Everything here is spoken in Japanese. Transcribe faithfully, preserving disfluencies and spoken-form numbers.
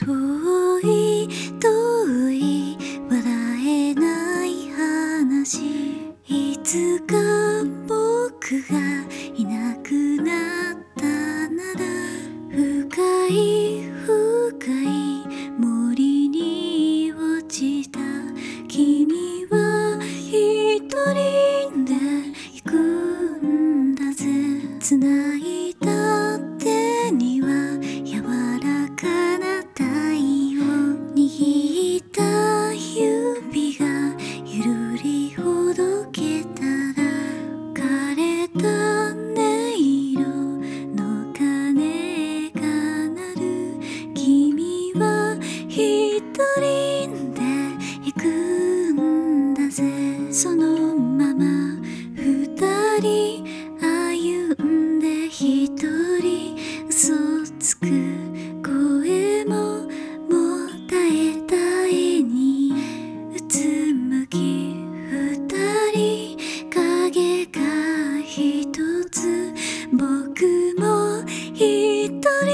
遠い遠い笑えない話、いつか僕がいなくなったなら、深い深い森に落ちた君は一人で行くんだぜ。繋いだ手には柔らかな太陽、握った指がゆるりほどけたら、枯れた音色の鐘が鳴る。君は一人で行くんだぜ。そのまま二人歩んで一人嘘つく声ももう絶え絶えにうつむき、二人影が一つ、僕も一人